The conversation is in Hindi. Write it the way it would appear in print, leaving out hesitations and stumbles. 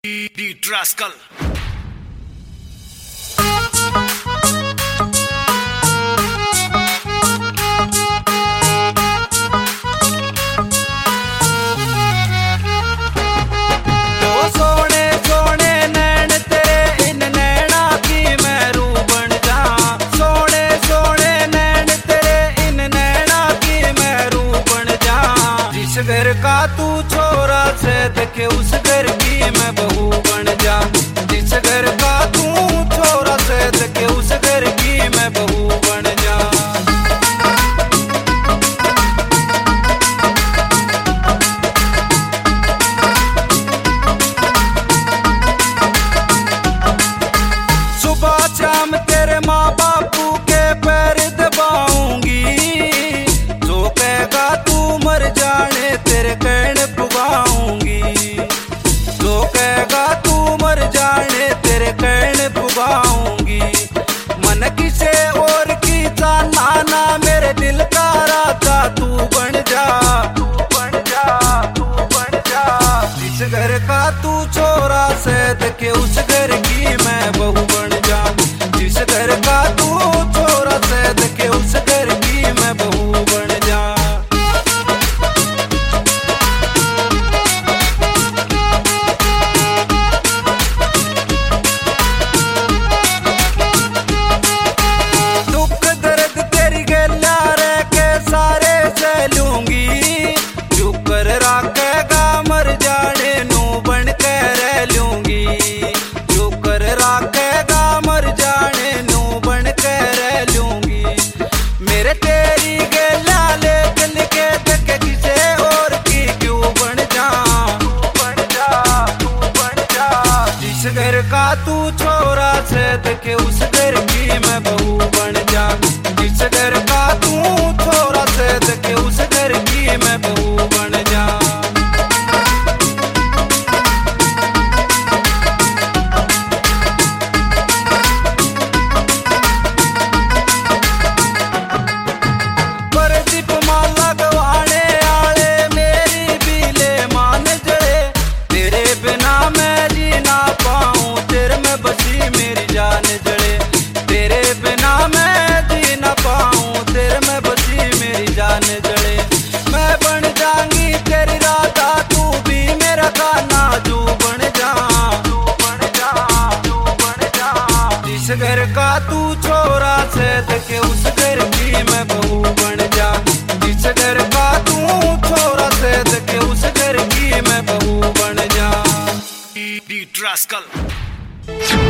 Beat Rascal. घर का तू छोरा से देखे उस घर की मैं बहू बन जा। जिस घर का तू छोरा से देखे उस घर की मैं बहू बन जा। सुबह शाम तेरे माँ बापू के पैर दबाऊंगी। जो कहेगा तू मर जाने तेरे कहने पुगाऊंगी। जो कहेगा तू मर जाने तेरे कहने पुगाऊंगी। मन किसे और की जाना ना मेरे दिल का राजा तू बन जा। तू बन जा, तू बन जा। जिस घर का तू छोरा से देखे उस घर की मैं बहू बन जा। जिस घर का तू छोरा से देखे उस घर की मैं बहू बन जा। घर का तू छोरा से देखे उस घर की मैं बहू बन जा। जिस घर का तू छोरा से देखे उस घर की मैं बहू बन जा। परदीप माला गवाने आले मेरी बीले मान जड़े। तेरे बिना मैं जीना पाऊं तेरे में बसी मेरी जान जड़े। तेरे बिना मैं जी ना पाऊं तेरे में बसी मेरी जान जड़े। मैं बन जाऊंगी तेरी राधा तू भी मेरा गाना जू बन जा। तू बन जा, तू बन जा। जिस घर का तू छोरा से देखे उस घर की मैं बहू बन जा। जिस घर का तू छोरा से देखे उस घर की मैं बहू बन जा। Beat Rascal.